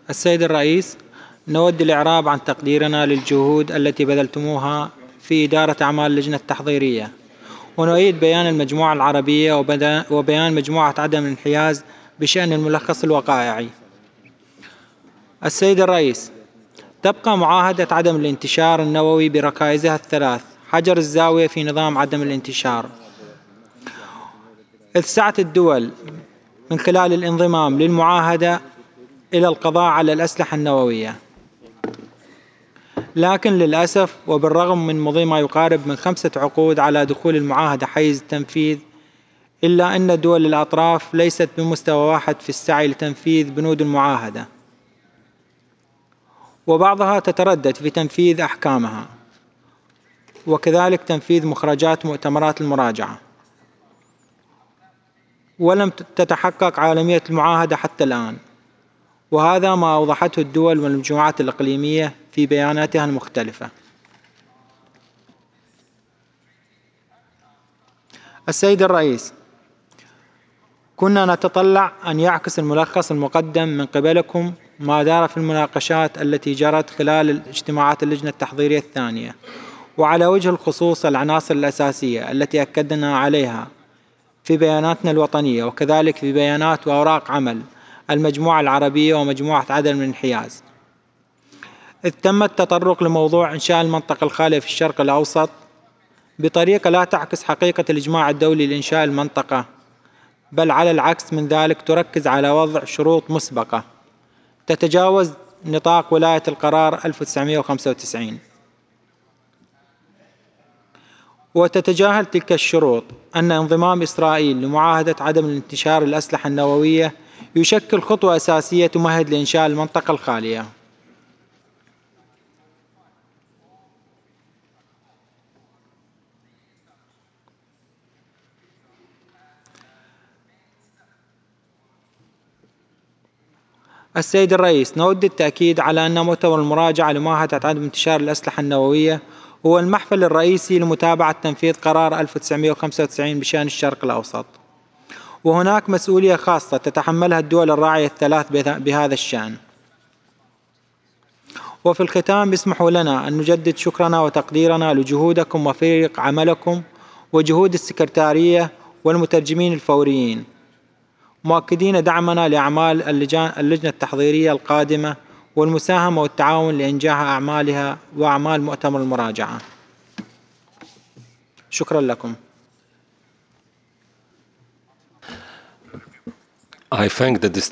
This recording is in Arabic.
السيد الرئيس، نود الإعراب عن تقديرنا للجهود التي بذلتموها في إدارة أعمال اللجنة التحضيرية، ونؤيد بيان المجموعة العربية وبيان مجموعة عدم الانحياز بشأن الملخص الوقائعي. السيد الرئيس، تبقى معاهدة عدم الانتشار النووي بركائزها الثلاث حجر الزاوية في نظام عدم الانتشار، إذ سعت الدول من خلال الانضمام للمعاهدة إلى القضاء على الأسلحة النووية، لكن للأسف وبالرغم من مضي ما يقارب من 5 عقود على دخول المعاهدة حيز التنفيذ، إلا أن دول الأطراف ليست بمستوى واحد في السعي لتنفيذ بنود المعاهدة، وبعضها تتردد في تنفيذ أحكامها، وكذلك تنفيذ مخرجات مؤتمرات المراجعة، ولم تتحقق عالمية المعاهدة حتى الآن، وهذا ما أوضحته الدول والمجموعات الإقليمية في بياناتها المختلفة. السيد الرئيس، كنا نتطلع أن يعكس الملخص المقدم من قبلكم ما دار في المناقشات التي جرت خلال اجتماعات اللجنة التحضيرية الثانية، وعلى وجه الخصوص العناصر الأساسية التي أكدنا عليها في بياناتنا الوطنية، وكذلك في بيانات وأوراق عمل المجموعة العربية ومجموعة عدم الانحياز، إذ تم التطرق لموضوع إنشاء المنطقة الخالية في الشرق الأوسط بطريقة لا تعكس حقيقة الإجماع الدولي لإنشاء المنطقة، بل على العكس من ذلك تركز على وضع شروط مسبقة تتجاوز نطاق ولاية القرار 1995، وتتجاهل تلك الشروط أن انضمام إسرائيل لمعاهدة عدم الانتشار الأسلحة النووية يشكل خطوة أساسية تمهد لإنشاء المنطقة الخالية. السيد الرئيس، نود التأكيد على أن مؤتمر المراجعة لمعاهدة عدم انتشار الأسلحة النووية هو المحفل الرئيسي لمتابعة تنفيذ قرار 1995 بشأن الشرق الأوسط، وهناك مسؤولية خاصة تتحملها الدول الراعية الثلاث بهذا الشأن. وفي الختام اسمحوا لنا أن نجدد شكرنا وتقديرنا لجهودكم وفريق عملكم وجهود السكرتارية والمترجمين الفوريين، مؤكدين دعمنا لأعمال اللجنة التحضيرية القادمة والمساهمة والتعاون لإنجاح أعمالها وأعمال مؤتمر المراجعة. شكرا لكم. I thank the